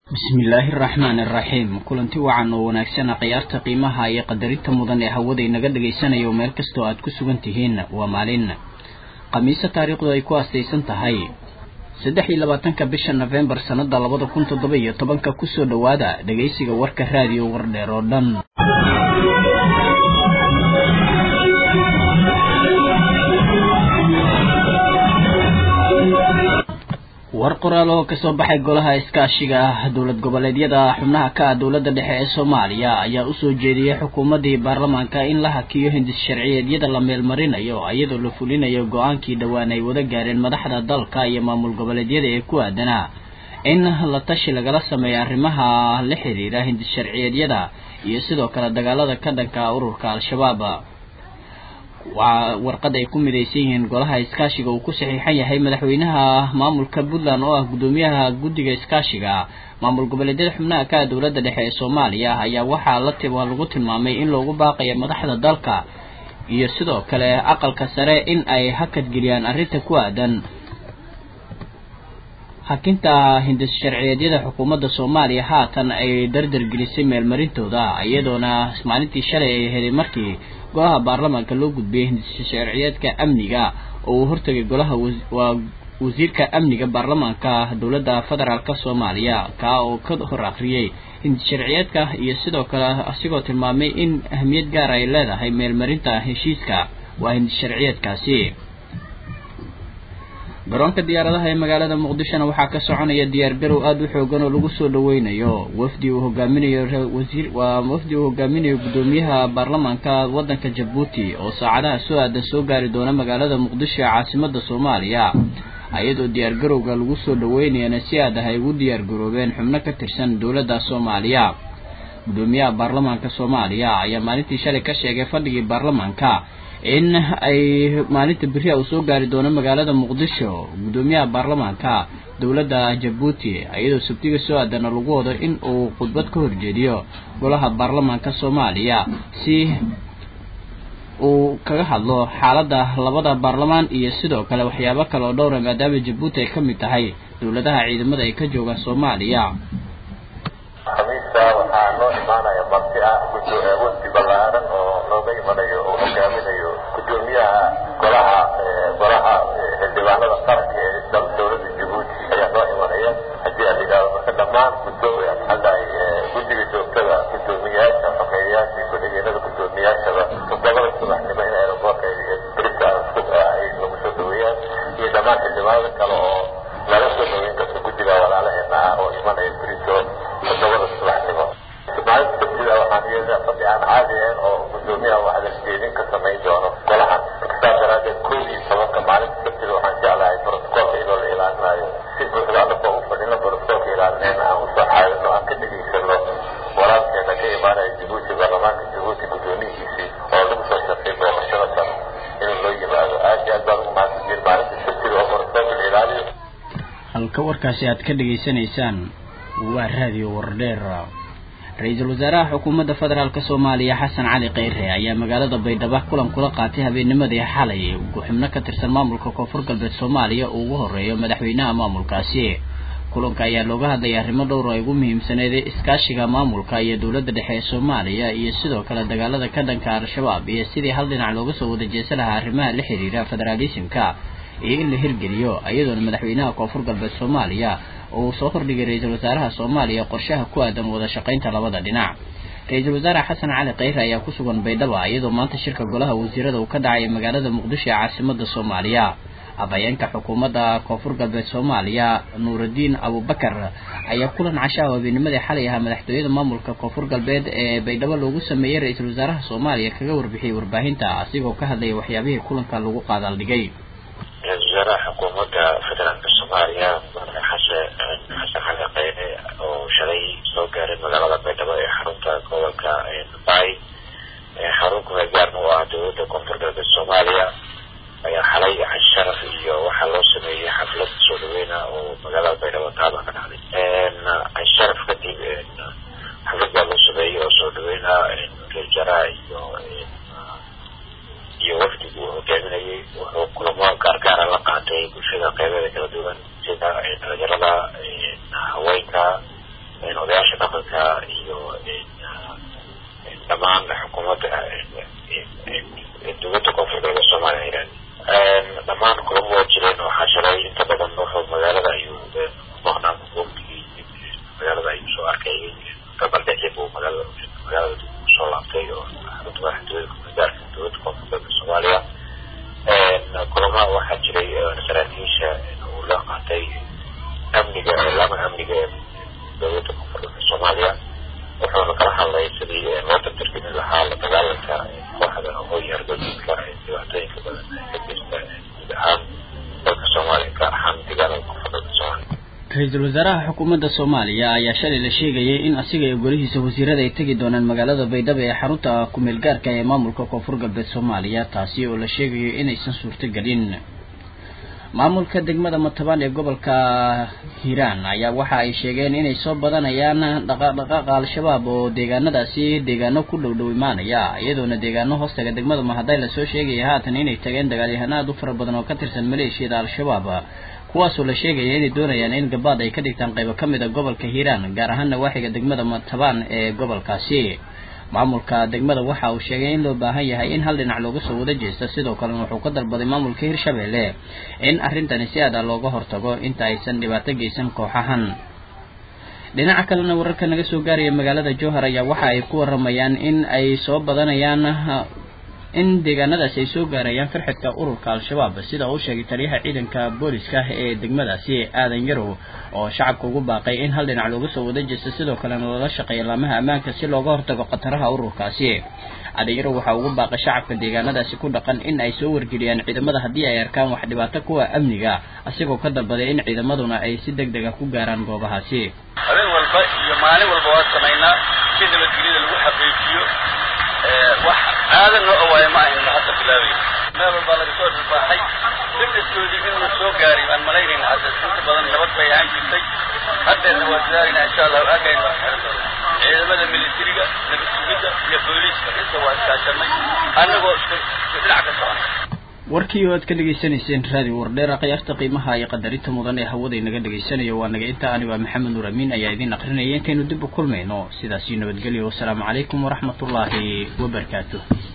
bismillahir rahmanir rahim kulanti wacan oo wanaagsan qiyaarta qiimaha iyo qadarinta mudan ee hawada inaga dhageysanayo meel kasto aad ku sugan tihiin waa maalin khamiis taariikhdu ay ku aastaysan tahay 23 bisha November sanada 2017 ku soo dhawaada dhageysiga warka raadiyo Wardheer oo dhan war qoraal oo ka soo baxay golaha iskaashiga dawlad goboleedyada xubnaha ka dawladda dhexe ee Soomaaliya ayaa u soo jeediyay xukuumadda baarlamaanka in la hakiyo hindis sharciyeedyada la meel marinayo iyadoo la fulinayo go'aankii dhawaan ay wada gaareen madaxda dalka iyo maamul goboleedyada ee ku aadana in la tashi lagala sameeyo arrimaha la xiriira hindis sharciyeedyada iyo sidoo kale dagaalada ka dhanka ururka al-shabaab warqad ay ku midaysan yihiin golaha iskaashiga uu ku saxiixan yahay madaxweynaha maamulka Puntland oo ah gudoomiyaha guddiga iskaashiga maamul goboleedyada xubnaha ka dawladda dhexe ee Soomaaliya ayaa waxa lagu tilmaamay in loogu baaqayo madaxda dalka iyo sidoo kale aqalka sare in ay hakad geliyaan arrinta ku aadan hakinta hindis sharciyeedyada xukuumadda Soomaaliya haatan ay dardar gelisay meel marintooda iyadoona maalintii shalay ay helay markii golaha baarlamaanka loo gudbiyay hindis sharciyeedka amniga oo hortagay golaha wasiirka amniga baarlamaanka dawladda federaalka Soomaaliya ka oo ka hor akhriyay hindis sharciyeedka iyo sidoo kale asigoo tilmaamay in ahmiyad gaar ay leedahay meel marinta heshiiska waa hindis sharciyeedkaasi garoonka diyaaradaha ee magaalada Muqdisho waxa ka soconaya diyaar garow aad u xoogan oo lagu soo dhaweynayo wafdi uu hogaaminayo gudoomiyaha baarlamaanka wadanka Djibouti oo saacadaha soo gaari doona magaalada Muqdisho ee caasimadda Soomaaliya ayadoo diyaar garowga lagu soo dhaweynayna si aad ay ugu diyaar garoobeen xubno ka tirsan dawladda Soomaaliya gudoomiyaha baarlamaanka Soomaaliya ayaa maalintii shalay ka sheegay fadhigii baarlamaanka in ay maalinta biri uu soo gaari doono magaalada Muqdisho gudoomiyaha baarlamaanka dawladda Djibouti ayadoo sabtiga soo aadana lagu wado in uu khudbad ka horjeediyo golaha baarlamaanka Soomaaliya si uu kaga hadlo xaaladda labada baarlamaan iyo sidoo kale waxyaabo kale oo dhowr ah maadaama Djibouti ay ka mid tahay dawladaha ciidamada ay ka jooga Soomaaliya khamiista waxaa noo imaanaya marti wafdi ballaaran oo looga imanayo oo hogaaminayo gudoomiyaha golaha xildhibaanada qaranka ee dawladda Djibouti ayaa noo imanaya haddii aan yidhaahdo marka dhammaan guddiga joogtada gudoomiyaasha xogeeyayaasha ku-xigeenada gudoomiyaashaba todobada subaxnimo in aeroboortka berita ay lagu soo dhaweeyaan iyo dhammaan xildhibaanada kale oo laga soo dhaweyn karta guddiga walaalaheena ah oo imanaya berito todobada subaxnimo maalinta sabtida waxaan yeelnaa fadhi aan caadi ahayn oo gudoomiyaha waxdasjeedin ka samayn doono golahan markasaa daraadeed 11 maalinta sabtida waxaan jeclahay brotocoolka iyadoo la ilaalinayo si buuxda anagoo u fadhino brotocoolka ilaalinayna aan usoo xaadino aan ka dhegaysano walaalkeena ka imaanaya Djibouti baarlamaanka Djibouti gudoomiyihiisii oo lagu soo shaqeey booqashada sano in loo yimaado aad iyo aad baan ugu mahadsantihiin maalinta sabtida oo brotocoolka la ilaaliyo halka warkaasi aad ka dhageysanaysaan waa raadiyo Wardheer ra'iisul wasaaraha xukuumadda federaalka Soomaaliya Xasan Cali Kheyre ayaa magaalada Baydhabo kulan kula qaatay habeennimadii xalay xubno ka tirsan maamulka Koonfur Galbeed Soomaaliya oo ugu horeeyo madaxweynaha maamulkaasi kulanka ayaa looga hadlay arrimo dhowr ah oo ugu muhiimsaneed iskaashiga maamulka iyo dawladda dhexe ee Soomaaliya iyo sidoo kale dagaalada ka dhanka al-shabaab iyo sidii hal dhinac looga soo wada jeesan lahaa arrimaha la xiriira federalismka iyo in la hirgeliyo iyadoo madaxweynaha Koonfur Galbeed Soomaaliya oo soo hordhigay ra'iisul wasaaraha Soomaaliya qorshaha ku aadan wada shaqaynta labada dhinac ra'iisul wasaare Xasan Cali Kheyre ayaa ku sugan Baydhabo iyadoo maanta shirka golaha wasiirada uu ka dhacay magaalada Muqdisho ee caasimadda Soomaaliya abayanka xukuumadda Koonfur Galbeed Soomaaliya Nuuruddin Abubakar ayaa kulan casho habeennimadii xalay ah madaxtooyada maamulka Koonfur Galbeed ee Baydhabo loogu sameeyay ra'iisul wasaaraha Soomaaliya kaga warbixiyay warbaahinta asigoo ka hadlay waxyaabihii kulanka lagu qaadal dhigay وزارة حكومة فدرال الصومالية حسن علي خيري وشلي سوكر المدارة بيتبا حروكا كولكا باي حروكا هجار موادود كونفرد الصومالية حلي الشرف وحلو سمي حفلة سولوينا ومدارة بيتبا تابا كان علي الشرف كتيب حفلة بلو سمي وسولوينا الجرائي iyo wafdigu hogaaminayay wuxuu kulamo gaargaara la qaatay bulshada qaybadeeda kala duwan sida dhalinyarada haweenka odayaasha dhaqanka iyo dhammaan xukuumadda dowladda koonfur galbeed Soomaaliya dhammaan kulamo waa jireen waxaa shalay inta badan wuxuu magaalada ayuu maqnaa goobtii magaalada ayuu soo arkay gabaldhexii buu magaalada soo laabtay oo xarunta dowladda koonfur galbeed Soomaaliya kulamo waxaa jiray saraakiisha uu la qaatay amniga lama amniga dowladda koonfur galbeed Soomaaliya wuxuuna kala hadlay sidii loo tartiibin lahaa la dagaalanka kooxda oo yargooyinka dhibaatooyinka badan ka jirta guud ahaan dalka Soomaaliya gaar ahaan deegaanada koonfur galbeed Soomaaliya. Ra'iisul Wasaaraha Xukuumadda Soomaaliya ayaa shalay la sheegayay in asiga iyo golihiisa wasiirada ay tagi doonaan magaalada Baydhabo ee xarunta ku-meel gaarka ee maamulka koonfur galbeed Soomaaliya taasi oo la sheegayo inaysan suurtagelin. maamulka degmada Matabaan ee gobolka Hiiraan ayaa waxa ay sheegeen inay soo badanayaan dhaqdhaqaaqa al-shabaab oo deegaano ku dhow imaanaya iyadoona deegaano hoostaga degmada Mahaday la soo sheegay haatan inay tageen dagaalyahanad u fara badan oo ka tirsan maleeshiyada al-shabaab kuwaasoo la sheegay inay doonayaan in gabaad ay ka dhigtaan qaybo kamid ah gobolka Hiiraan gaar ahaan waaxiga degmada Matabaan ee gobolkaasi. maamulka degmada waxa uu sheegay in loo baahan yahay in hal dhinac looga soo wada jeesto sidoo kale wuxuu ka dalbaday maamulka Hirshabelle in arintani si aad looga hortago inta aysan dhibaato geysan kooxahan. dhinaca kalena wararka naga soo gaaraya magaalada Jowhar ayaa waxa ay ku waramayaan in ay soo badanayaan in deegaanadaas ay soo gaarayaan farxadka ururka al-shabaab sida uu sheegay taliyaha ciidanka booliska ee degmadaasi Aadan Yarow oo shacabka ugu baaqay in hal dhinac looga soo wada jeesto sidoo kale lala shaqeeyo laamaha ammaanka si looga hortago khataraha ururkaasi. Aadan Yarow waxa ugu baaqay shacabka deegaanadaasi ku dhaqan in ay soo wargeliyaan ciidamada haddii ay arkaan wax dhibaato kuwa amniga asigoo ka dalbaday in ciidamaduna ay si degdeg ah ku gaaraan goobahaasi. habeen walba iyo maalin walba waa sameynaa si nabadgelyada lagu xaqiijiyo wax aadan oo awaaye ma ahin hadda bilaabay meel walba laga soo dhibaaxay dadkoodii inuu soo gaaray aan malaynayna hadda inta badan nabad bay ahaan jirtay haddeena waa dadaalina insha Allah aagayna ciidamada militariga nabad sugidda iyo booliiska inta waa iskaashanay annagoo isku dhinac ka soconay. warkii oo aad ka dhageysanayseen raadi wardheer qiyaasta qiimaha iyo qadarinta mudan ee hawada inaga dhageysanayo waa naga inta aniga Maxamed Nuur Amiin ayaa idin aqrinayay intaynu dib u kulmayno sidaas nabadgelyo. Wassalaamu calaykum waraxmatullaahi wabarakaatuh.